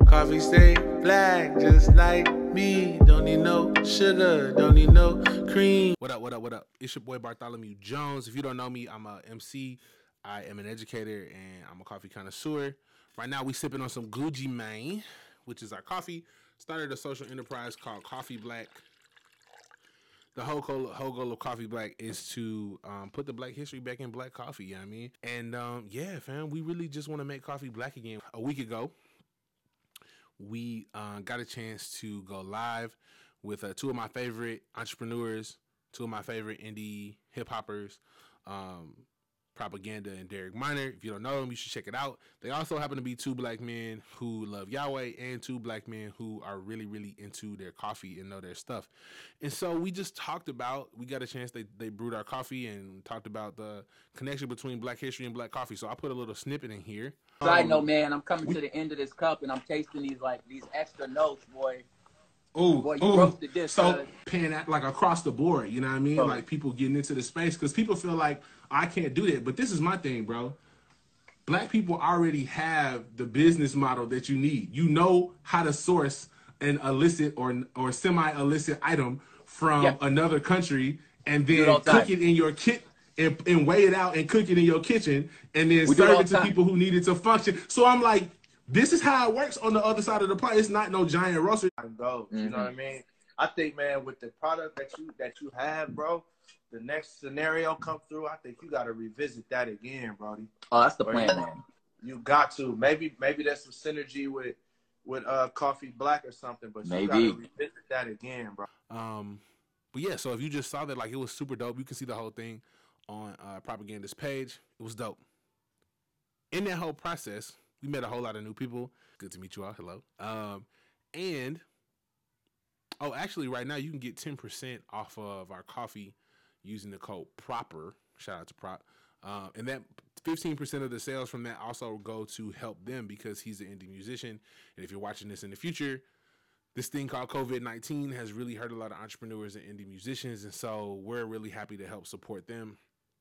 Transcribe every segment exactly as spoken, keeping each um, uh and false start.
Coffee stay black, just like me. Don't need no sugar, don't need no cream. What up, what up, what up? It's your boy Bartholomew Jones. If you don't know me, I'm a M C. I am an educator, and I'm a coffee connoisseur. Right now, we sipping on some Gucci Mane, which is our coffee. Started a social enterprise called Coffee Black. The whole goal, whole goal of Coffee Black is to um, put the black history back in black coffee, you know what I mean? And um, yeah, fam, we really just want to make coffee black again. A week ago, we uh, got a chance to go live with uh, two of my favorite entrepreneurs, two of my favorite indie hip-hoppers, um, Propaganda and Derek Minor. If you don't know them, you should check it out. They also happen to be two black men who love Yahweh and two black men who are really, really into their coffee and know their stuff. And so we just talked about, we got a chance, they, they brewed our coffee and talked about the connection between black history and black coffee. So I put a little snippet in here. Side Um, note, man, I'm coming we, to the end of this cup and I'm tasting these like these extra notes, boy. Oh, boy, you roasted this. So uh, paying that like across the board, you know what I mean? Oh. Like people getting into the space because people feel like I can't do that. But this is my thing, bro. Black people already have the business model that you need. You know how to source an illicit or or semi-illicit item from yeah. another country and then cook time. it in your kit and, and weigh it out and cook it in your kitchen and then we serve it, it to time. people who need it to function. So I'm like, this is how it works on the other side of the plate. It's not no giant roaster. Go, mm-hmm. You know what I mean? I think, man, with the product that you that you have, bro, the next scenario come through, I think you got to revisit that again, brody. Oh, that's the or plan, you, man. You got to. Maybe maybe there's some synergy with with uh Coffee Black or something, but maybe. you got to revisit that again, bro. Um, but yeah, so if you just saw that, like, it was super dope. You can see the whole thing on uh, Propaganda's page. It was dope. In that whole process, we met a whole lot of new people. Good to meet you all. Hello. Um, and, oh, actually, right now, you can get ten percent off of our coffee using the code PROPER. Shout out to Prop. Um, and that fifteen percent of the sales from that also go to help them because he's an indie musician. And if you're watching this in the future, this thing called COVID nineteen has really hurt a lot of entrepreneurs and indie musicians. And so we're really happy to help support them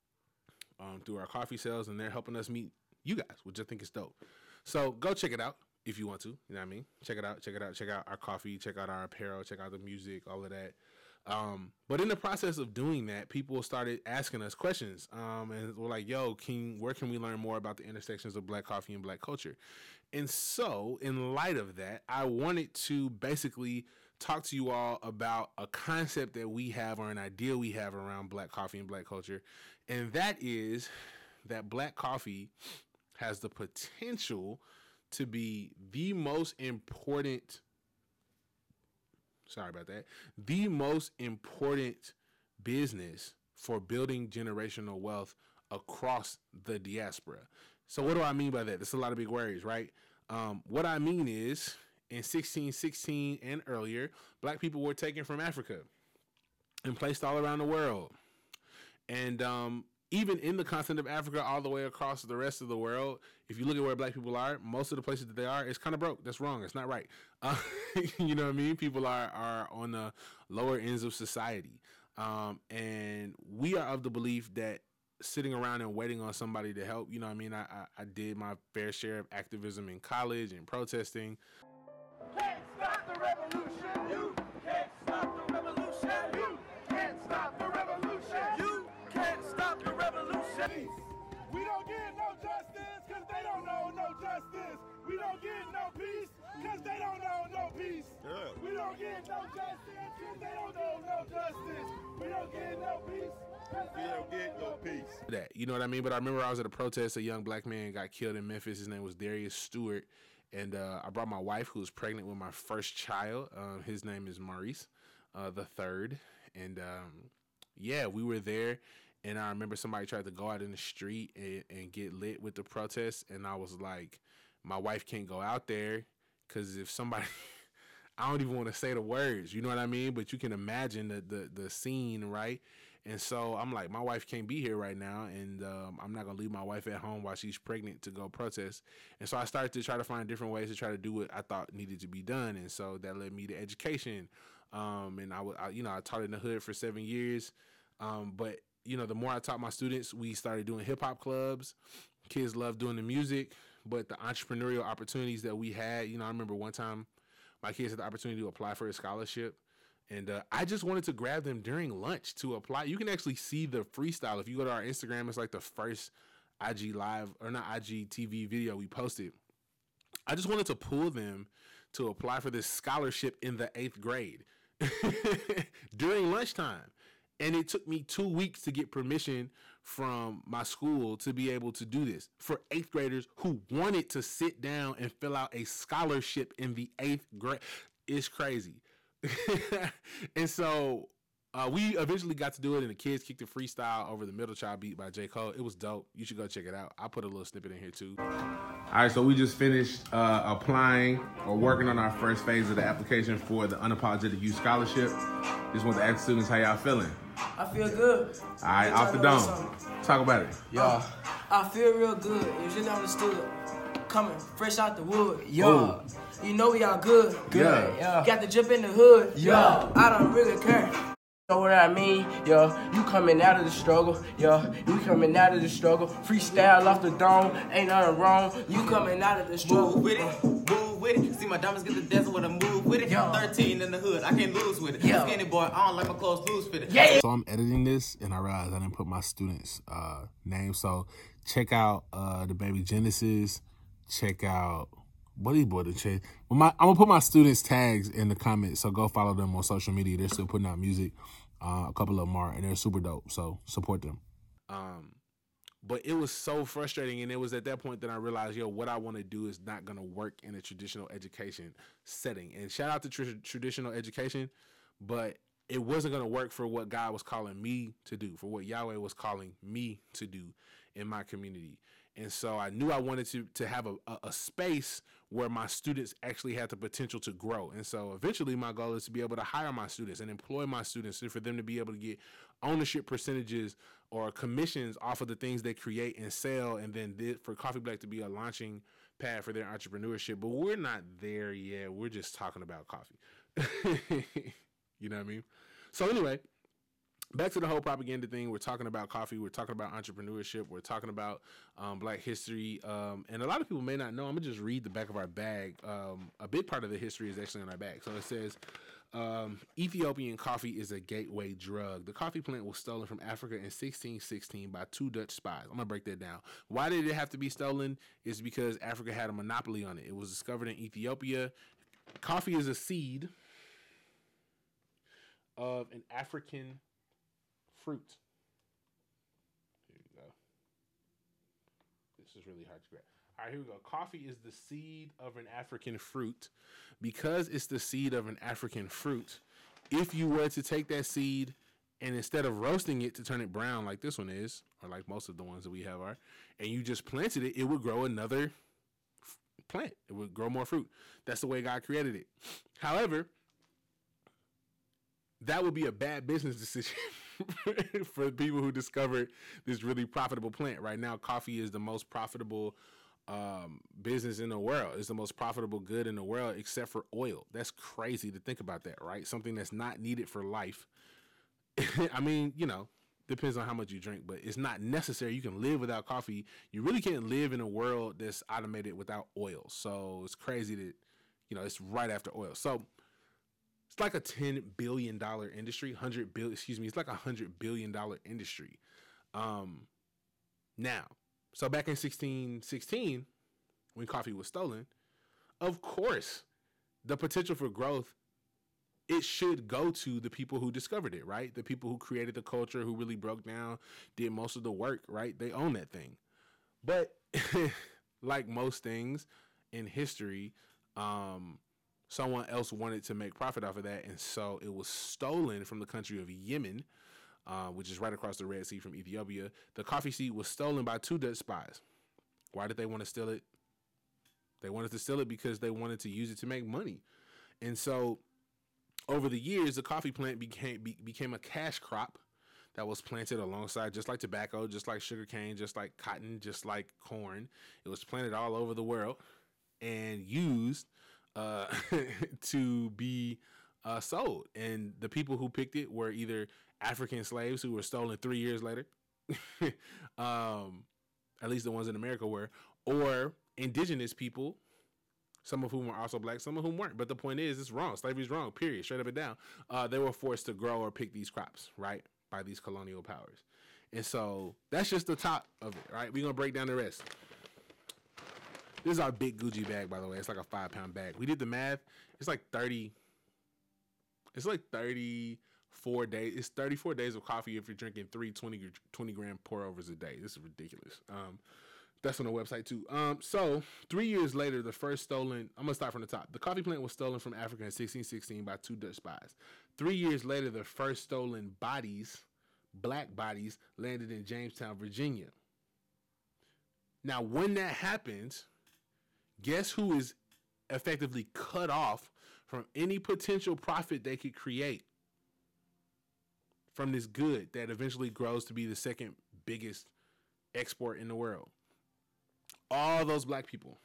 um, through our coffee sales. And they're helping us meet you guys, which I think is dope. So go check it out if you want to. You know what I mean? Check it out. Check it out. Check out our coffee. Check out our apparel. Check out the music, all of that. Um, but in the process of doing that, people started asking us questions. Um, and we're like, yo, can, where can we learn more about the intersections of black coffee and black culture? And so in light of that, I wanted to basically talk to you all about a concept that we have or an idea we have around black coffee and black culture. And that is that black coffee has the potential to be the most important, sorry about that, the most important business for building generational wealth across the diaspora. So what do I mean by that? There's a lot of big words, right? Um, what I mean is in sixteen sixteen and earlier, black people were taken from Africa and placed all around the world. And um, even in the continent of Africa, all the way across the rest of the world, if you look at where black people are, most of the places that they are, it's kind of broke. That's wrong. It's not right. Uh, you know what I mean? People are, are on the lower ends of society. Um, and we are of the belief that sitting around and waiting on somebody to help, you know what I mean? I, I, I did my fair share of activism in college and protesting. Can't stop the revolution. You can't stop the revolution. You can't stop the revolution. You can't stop the revolution. We don't get no justice because they don't know no justice. We don't get no peace because they don't know no peace. Yeah. We don't get no justice because they don't know no justice. We don't get no peace. We don't get no peace. That, you know what I mean? But I remember I was at a protest. A young black man got killed in Memphis. His name was Darius Stewart. And uh, I brought my wife, who was pregnant with my first child. Uh, his name is Maurice, uh, the third. And um, yeah, we were there. And I remember somebody tried to go out in the street and, and get lit with the protest. And I was like, my wife can't go out there because if somebody, I don't even want to say the words, you know what I mean? But you can imagine the, the, the scene, right? And so I'm like, my wife can't be here right now, and um, I'm not going to leave my wife at home while she's pregnant to go protest. And so I started to try to find different ways to try to do what I thought needed to be done. And so that led me to education. Um, and I, I, you know, I taught in the hood for seven years. Um, but, you know, the more I taught my students, we started doing hip hop clubs. Kids love doing the music. but the entrepreneurial opportunities that we had, you know, I remember one time my kids had the opportunity to apply for a scholarship. And uh, I just wanted to grab them during lunch to apply. You can actually see the freestyle. If you go to our Instagram, it's like the first I G live, or not I G T V video we posted. I just wanted to pull them to apply for this scholarship in the eighth grade during lunchtime. And it took me two weeks to get permission from my school to be able to do this for eighth graders who wanted to sit down and fill out a scholarship in the eighth grade. It's crazy. And so uh, we eventually got to do it, and the kids kicked a freestyle over the Middle Child beat by J. Cole. It was dope. You should go check it out. I'll put a little snippet in here too. All right, so we just finished uh, applying or working on our first phase of the application for the Unapologetic Youth Scholarship. Just want to ask students how y'all feeling. I feel good. All right, off the dome. Talk about it. Yeah. I feel real good. You just understood. Coming fresh out the wood. Yo. You know we all good. Good. Yeah. Got to jump in the hood. Yeah. I don't really care. You know what I mean? Yeah. You coming out of the struggle. Yeah. You coming out of the struggle. Freestyle off the dome. Ain't nothing wrong. You coming out of the struggle. Move with it. Move with it. See my diamonds get the dancing with a move with it. Yo. thirteen in the hood. I can't lose with it. Yo. Skinny boy. I don't like my clothes loose fitted. Yeah. So I'm editing this, and I realized I didn't put my students' uh, name. So check out uh, the baby Genesis. Check out what these boys check. Well, my, I'm gonna put my students' tags in the comments, so go follow them on social media. They're still putting out music. Uh, a couple of them are, and they're super dope. So support them. Um, but it was so frustrating, and it was at that point that I realized, yo, what I want to do is not gonna work in a traditional education setting. And shout out to tr- traditional education, but it wasn't gonna work for what God was calling me to do, for what Yahweh was calling me to do in my community. And so I knew I wanted to to have a, a, a space where my students actually had the potential to grow. And so eventually my goal is to be able to hire my students and employ my students, and for them to be able to get ownership percentages or commissions off of the things they create and sell, and then th- for Coffee Black to be a launching pad for their entrepreneurship. But we're not there yet. We're just talking about coffee. You know what I mean? So anyway, back to the whole propaganda thing. We're talking about coffee. We're talking about entrepreneurship. We're talking about um, Black history. Um, and a lot of people may not know. I'm going to just read the back of our bag. Um, a big part of the history is actually on our bag. So it says, um, Ethiopian coffee is a gateway drug. The coffee plant was stolen from Africa in sixteen sixteen by two Dutch spies. I'm going to break that down. Why did it have to be stolen? It's because Africa had a monopoly on it. It was discovered in Ethiopia. Coffee is a seed of an African fruit. Here we go. This is really hard to grab. All right, here we go. Coffee is the seed of an African fruit. Because it's the seed of an African fruit, if you were to take that seed and instead of roasting it to turn it brown like this one is, or like most of the ones that we have are, and you just planted it, it would grow another f- plant. It would grow more fruit. That's the way God created it. However, that would be a bad business decision for people who discovered this really profitable plant. Right now, coffee is the most profitable um, business in the world. It's the most profitable good in the world, except for oil. That's crazy to think about that, right? Something that's not needed for life. I mean, you know, depends on how much you drink, but it's not necessary. You can live without coffee. You really can't live in a world that's automated without oil. So it's crazy that, you know, it's right after oil. So it's like a ten billion dollars industry, one hundred billion, excuse me, it's like a one hundred billion dollars industry. Um, now, so back in sixteen sixteen, when coffee was stolen, of course, the potential for growth, it should go to the people who discovered it, right? The people who created the culture, who really broke down, did most of the work, right? They own that thing. But like most things in history, um, someone else wanted to make profit off of that, and so it was stolen from the country of Yemen, uh, which is right across the Red Sea from Ethiopia. The coffee seed was stolen by two Dutch spies. Why did they want to steal it? They wanted to steal it because they wanted to use it to make money. And so over the years, the coffee plant became be, became a cash crop that was planted alongside, just like tobacco, just like sugarcane, just like cotton, just like corn. It was planted all over the world and used uh, to be uh, sold. And the people who picked it were either African slaves who were stolen three years later, um, at least the ones in America were, or indigenous people, some of whom were also black, some of whom weren't. But the point is, it's wrong. Slavery's wrong, period, straight up and down. Uh, they were forced to grow or pick these crops, right, by these colonial powers. And so that's just the top of it, right? We're going to break down the rest. This is our big Gucci bag, by the way. It's like a five-pound bag. We did the math. It's like thirty. It's like thirty-four days. It's thirty-four days of coffee if you're drinking three twenty, twenty gram pour-overs a day. This is ridiculous. Um, that's on the website, too. Um, so, three years later, the first stolen... I'm going to start from the top. The coffee plant was stolen from Africa in sixteen sixteen by two Dutch spies. Three years later, the first stolen bodies, black bodies, landed in Jamestown, Virginia. Now, when that happens, guess who is effectively cut off from any potential profit they could create from this good that eventually grows to be the second biggest export in the world? All those black people.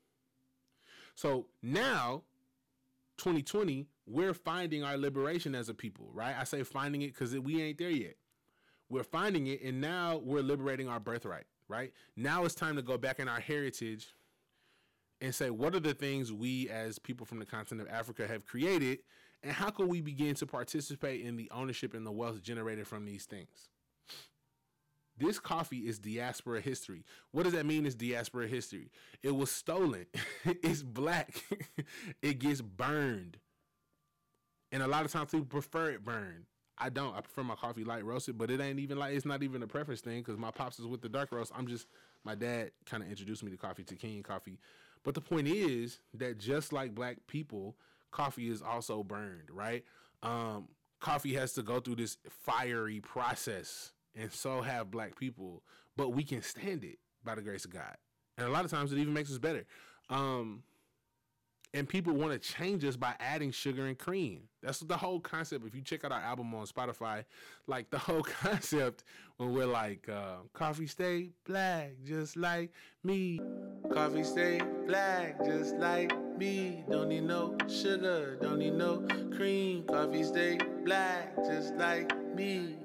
So now, twenty twenty, we're finding our liberation as a people, right? I say finding it because we ain't there yet. We're finding it, and now we're liberating our birthright, right? Now it's time to go back in our heritage and say, what are the things we as people from the continent of Africa have created, and how can we begin to participate in the ownership and the wealth generated from these things? This coffee is diaspora history. What does that mean is diaspora history? It was stolen. It's black. It gets burned. And a lot of times people prefer it burned. I don't. I prefer my coffee light roasted, but it ain't even like, it's not even a preference thing because my pops is with the dark roast. I'm just, my dad kind of introduced me to coffee, to Kenyan coffee. But the point is that just like black people, coffee is also burned, right? Um, coffee has to go through this fiery process, and so have black people, but we can stand it by the grace of God. And a lot of times it even makes us better. Um, and people want to change us by adding sugar and cream. That's the whole concept. If you check out our album on Spotify, like the whole concept when we're like, uh, coffee stay black, just like me. Coffee stay black, just like me. Don't need no sugar, don't need no cream. Coffee stay black, just like me.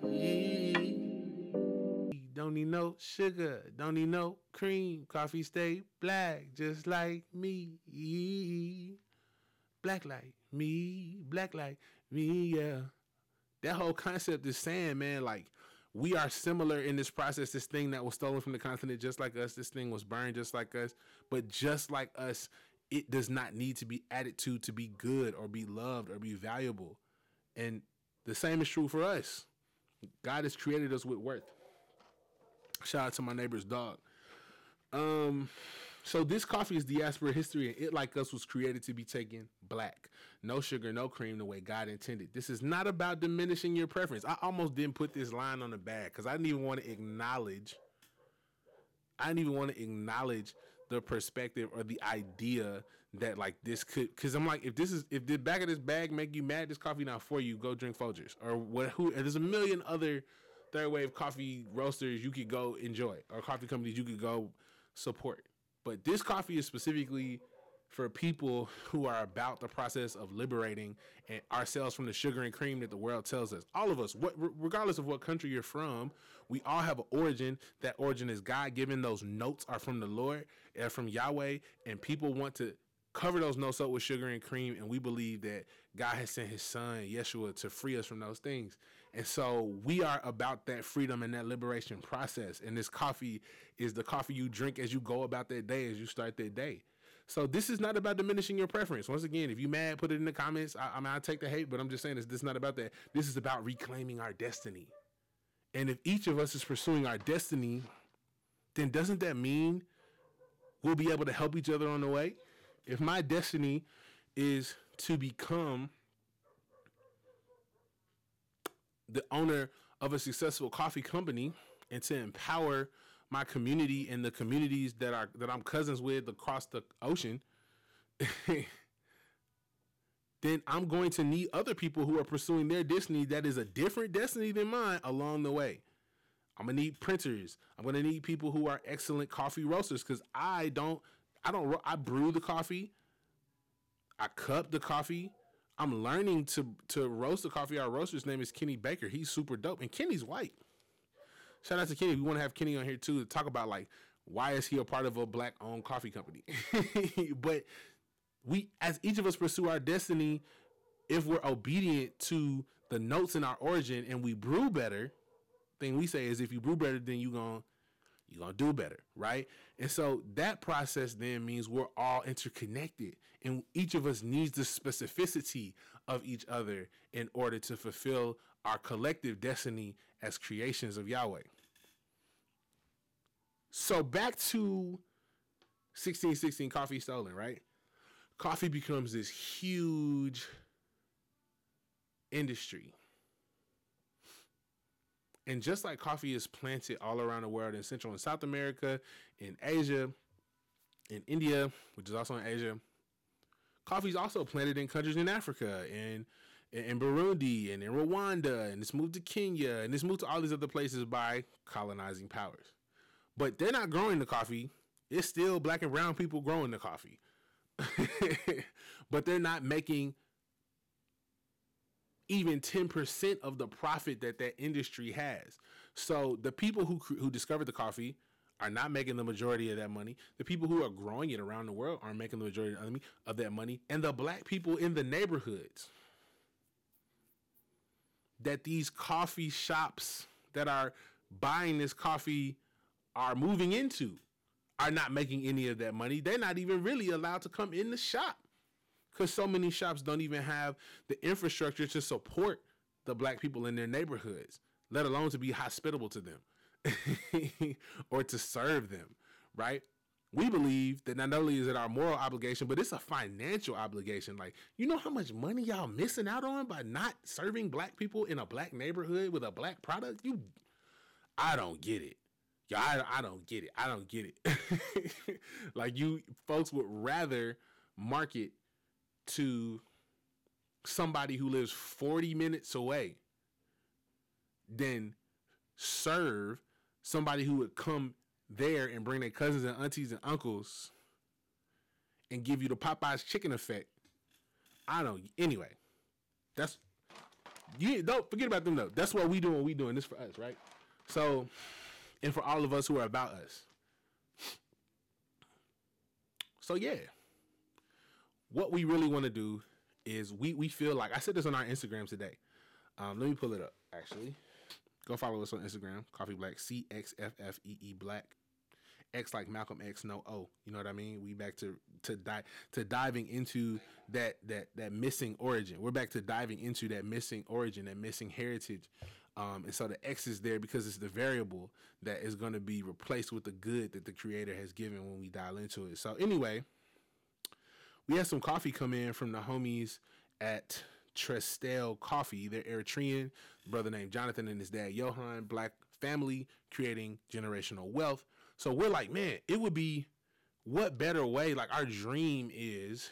Don't need no sugar, don't need no cream. Coffee stay black, just like me. Black like me, black like me, yeah. That whole concept is saying, man, like, we are similar in this process. This thing that was stolen from the continent just like us. This thing was burned just like us. But just like us, it does not need to be added to to be good or be loved or be valuable. And the same is true for us. God has created us with worth. Shout out to my neighbor's dog. Um, so this coffee is diaspora history, and it, like us, was created to be taken black. No sugar, no cream, the way God intended. This is not about diminishing your preference. I almost didn't put this line on the bag because I didn't even want to acknowledge, I didn't even want to acknowledge the perspective or the idea that like this could, because I'm like, if this is, if the back of this bag make you mad, this coffee not for you, go drink Folgers or what, who, there's a million other third wave coffee roasters you could go enjoy, or coffee companies you could go support. But this coffee is specifically for people who are about the process of liberating and ourselves from the sugar and cream that the world tells us. All of us, what, regardless of what country you're from, we all have an origin. That origin is God-given. Those notes are from the Lord, are from Yahweh, and people want to cover those notes up with sugar and cream, and we believe that God has sent his son, Yeshua, to free us from those things. And so we are about that freedom and that liberation process. And this coffee is the coffee you drink as you go about that day, as you start that day. So this is not about diminishing your preference. Once again, if you mad, put it in the comments. I, I mean, I take the hate, but I'm just saying this, this is not about that. This is about reclaiming our destiny. And if each of us is pursuing our destiny, then doesn't that mean we'll be able to help each other on the way? If my destiny is to become the owner of a successful coffee company and to empower my community and the communities that are that I'm cousins with across the ocean, then I'm going to need other people who are pursuing their destiny that is a different destiny than mine along the way. I'm gonna need printers. I'm gonna need people who are excellent coffee roasters, because I don't, I don't, I brew the coffee, I cup the coffee. I'm learning to to roast the coffee. Our roaster's name is Kenny Baker. He's super dope, and Kenny's white. Shout out to Kenny. We want to have Kenny on here too to talk about like Why is he a part of a black-owned coffee company? But we, as each of us pursue our destiny, if we're obedient to the notes in our origin and we brew better, thing we say is if you brew better, then you gonna you're gonna do better, right? And so that process then means we're all interconnected, and each of us needs the specificity of each other in order to fulfill our collective destiny as creations of Yahweh. So back to sixteen sixteen coffee stolen, right? Coffee becomes this huge industry. And just like coffee is planted all around the world in Central and South America, in Asia, in India, which is also in Asia, coffee is also planted in countries in Africa, and in Burundi, and in Rwanda, and it's moved to Kenya, and it's moved to all these other places by colonizing powers. But they're not growing the coffee. It's still black and brown people growing the coffee. But they're not making even ten percent of the profit that that industry has. So the people who who discovered the coffee are not making the majority of that money. The people who are growing it around the world aren't making the majority of that money. And the black people in the neighborhoods that these coffee shops that are buying this coffee are moving into are not making any of that money. They're not even really allowed to come in the shop because so many shops don't even have the infrastructure to support the black people in their neighborhoods, let alone to be hospitable to them or to serve them, right? We believe that not only is it our moral obligation, but it's a financial obligation. Like, you know how much money y'all missing out on by not serving black people in a black neighborhood with a black product? You, I don't get it. Y'all, I, I don't get it. I don't get it. Like, you folks would rather market to somebody who lives forty minutes away than serve somebody who would come there and bring their cousins and aunties and uncles and give you the Popeye's chicken effect. I don't. Anyway, that's, you don't forget about them though. That's what we doing. We doing this for us, right? So, and for all of us who are about us. So yeah, what we really want to do is we we feel like, I said this on our Instagram today. Um, let me pull it up. Actually, go follow us on Instagram. Coffee Black, C X F F E E Black. X like Malcolm X, no O. You know what I mean? We back to to di- to diving into that that that missing origin. We're back to diving into that missing origin, that missing heritage. Um, and so the X is there because it's the variable that is going to be replaced with the good that the Creator has given when we dial into it. So anyway, we had some coffee come in from the homies at Trestel Coffee. They're Eritrean, brother named Jonathan and his dad Johan, black family creating generational wealth. So we're like, man, it would be, what better way? Like, our dream is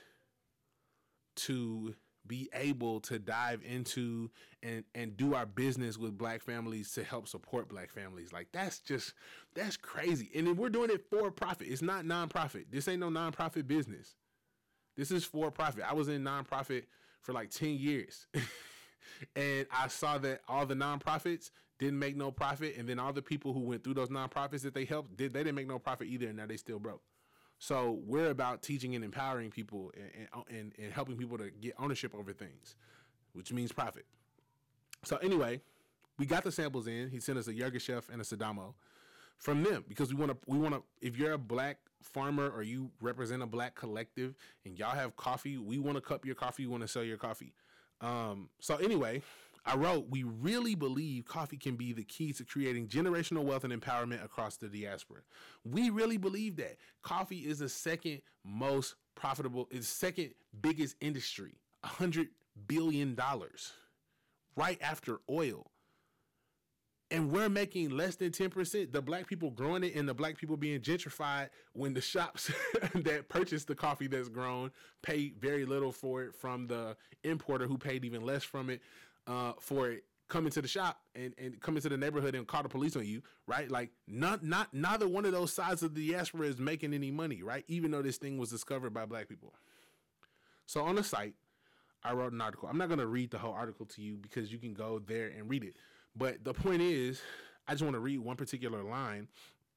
to be able to dive into and, and do our business with black families to help support black families. Like, that's just, that's crazy. And then we're doing it for profit. It's not nonprofit. This ain't no nonprofit business. This is for profit. I was in nonprofit for like ten years. And I saw that all the nonprofits didn't make no profit. And then all the people who went through those nonprofits that they helped, did they didn't make no profit either. And now they still broke. So we're about teaching and empowering people and, and, and helping people to get ownership over things, which means profit. So anyway, we got the samples in. He sent us a Yirgacheffe and a Sadamo from them because we want to, we want to, if you're a black farmer or you represent a black collective and y'all have coffee, we want to cup your coffee. We want to sell your coffee. Um, so anyway, I wrote, we really believe coffee can be the key to creating generational wealth and empowerment across the diaspora. We really believe that coffee is the second most profitable, is second biggest industry, a hundred billion dollars, right after oil. And we're making less than ten percent. The black people growing it and the black people being gentrified when the shops that purchase the coffee that's grown pay very little for it from the importer who paid even less from it uh, for it coming to the shop and, and coming to the neighborhood and call the police on you, right? Like, not, not, neither one of those sides of the diaspora is making any money, right? Even though this thing was discovered by black people. So on the site, I wrote an article. I'm not going to read the whole article to you because you can go there and read it. But the point is, I just want to read one particular line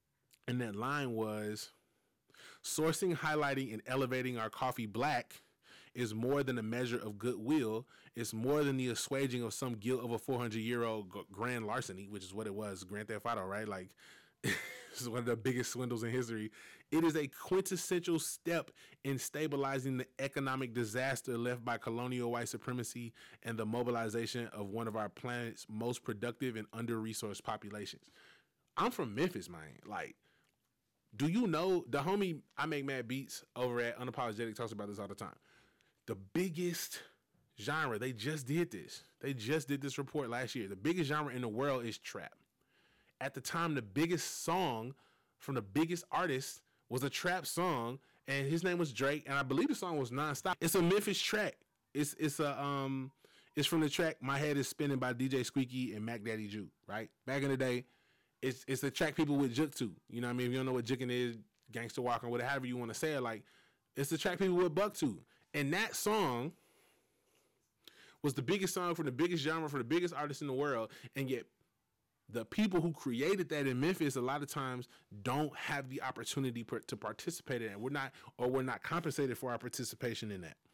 And that line was, sourcing, highlighting, and elevating our coffee black is more than a measure of goodwill. It's more than the assuaging of some guilt of a four hundred year old grand larceny, which is what it was, Grand Theft Auto, right? Like, this is one of the biggest swindles in history. It is a quintessential step in stabilizing the economic disaster left by colonial white supremacy and the mobilization of one of our planet's most productive and under-resourced populations. I'm from Memphis, man. Like, do you know the homie I Make Mad Beats over at Unapologetic talks about this all the time? The biggest genre, they just did this. They just did this report last year. The biggest genre in the world is trap. At the time, the biggest song from the biggest artist was a trap song, and his name was Drake, and I believe the song was Nonstop. It's a Memphis track. It's it's a um it's from the track My Head Is Spinning by D J Squeaky and Mac Daddy Jew, right? Back in the day, it's it's a track people would juke to. You know what I mean? If you don't know what juking is, gangster walking, whatever however you want to say it, like, it's the track people would buck to. And that song was the biggest song from the biggest genre for the biggest artist in the world, and yet the people who created that in Memphis a lot of times don't have the opportunity per, to participate in it. We're not, or we're not compensated for our participation in that.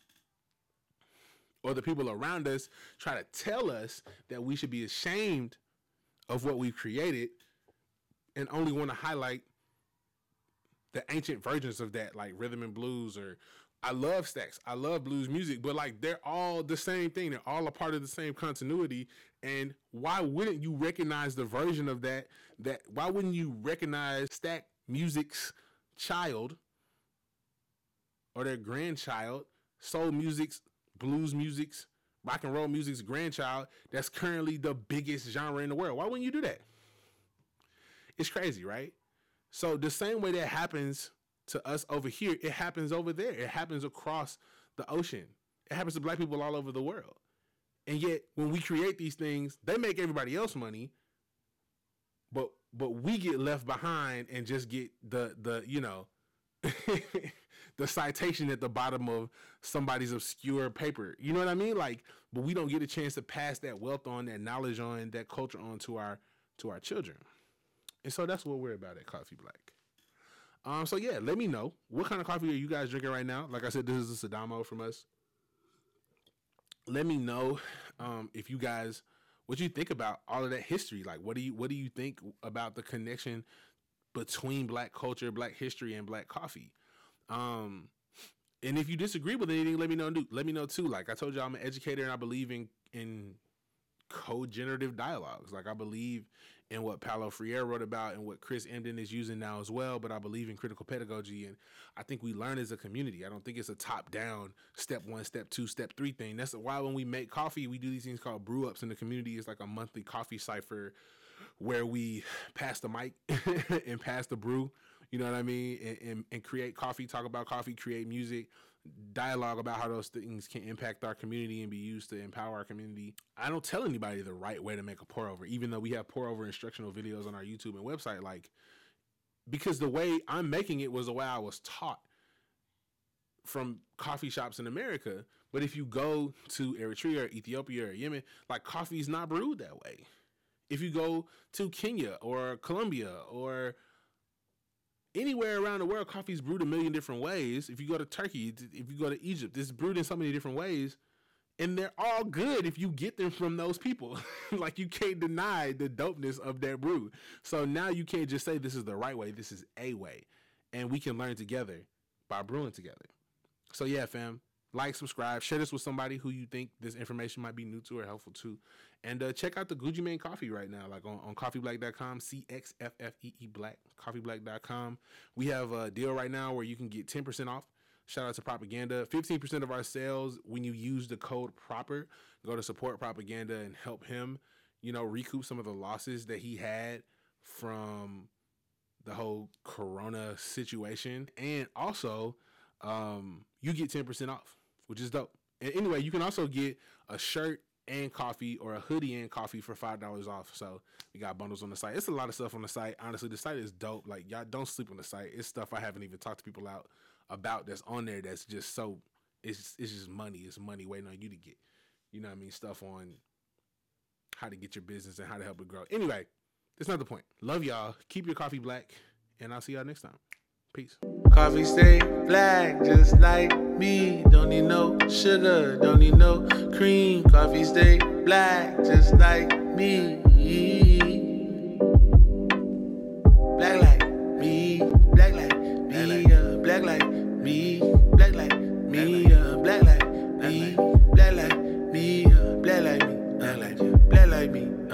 Or the people around us try to tell us that we should be ashamed of what we've created and only want to highlight the ancient versions of that, like rhythm and blues. Or I love Stax, I love blues music, but like they're all the same thing. They're all a part of the same continuity. And why wouldn't you recognize the version of that? That why wouldn't you recognize Stack Music's child or their grandchild, soul music's, blues music's, rock and roll music's grandchild? That's currently the biggest genre in the world. Why wouldn't you do that? It's crazy, right? So the same way that happens to us over here, it happens over there. It happens across the ocean. It happens to black people all over the world. And yet, when we create these things, they make everybody else money, but but we get left behind and just get the the you know the citation at the bottom of somebody's obscure paper. You know what I mean? Like, but we don't get a chance to pass that wealth on, that knowledge on, that culture on to our to our children. And so that's what we're about at Coffee Black. Um, so yeah, let me know, what kind of coffee are you guys drinking right now? Like I said, this is a Sadamo from us. Let me know um, if you guys, what you think about all of that history. Like, what do you what do you think about the connection between black culture, black history, and black coffee? Um, and if you disagree with anything, let me know. Let me know too. Like I told you, I'm an educator, and I believe in in co-generative dialogues. Like I believe in what Paulo Freire wrote about and what Chris Emdin is using now as well. But I believe in critical pedagogy, and I think we learn as a community. I don't think it's a top-down, step one, step two, step three thing. That's why when we make coffee, we do these things called brew ups in the community. It's like a monthly coffee cipher where we pass the mic and pass the brew. You know what I mean? And, and, and create coffee, talk about coffee, create music, dialogue about how those things can impact our community and be used to empower our community. I don't tell anybody the right way to make a pour over, even though we have pour over instructional videos on our YouTube and website, like, because the way I'm making it was the way I was taught from coffee shops in America. But if you go to Eritrea or Ethiopia or Yemen, like, coffee is not brewed that way. If you go to Kenya or Colombia or anywhere around the world, coffee is brewed a million different ways. If you go to Turkey, if you go to Egypt, it's brewed in so many different ways. And they're all good if you get them from those people. Like, you can't deny the dopeness of their brew. So now you can't just say this is the right way. This is a way. And we can learn together by brewing together. So yeah, fam, like, subscribe, share this with somebody who you think this information might be new to or helpful to. And uh, check out the Gucci Mane coffee right now, like on, on coffee black dot com, C X F F E E black, coffee black dot com. We have a deal right now where you can get ten percent off. Shout out to Propaganda. fifteen percent of our sales when you use the code PROPER. Go to support Propaganda and help him, you know, recoup some of the losses that he had from the whole Corona situation. And also, um, you get ten percent off, which is dope. And anyway, you can also get a shirt and coffee or a hoodie and coffee for five dollars off. So we got bundles on the site. It's a lot of stuff on the site. Honestly, the site is dope. Like, y'all don't sleep on the site. It's stuff I haven't even talked to people out about that's on there that's just so, it's, it's just money. It's money waiting on you to get, you know what I mean, stuff on how to get your business and how to help it grow. Anyway, that's not the point. Love y'all. Keep your coffee black. And I'll see y'all next time. Peace. Coffee stay black just like me. Don't need no sugar, don't need no cream. Coffee stay black just like me. Black like me, black like me, uh, black like me, black like me, uh, black like me, black like me, uh, black like me, black like me, black like me.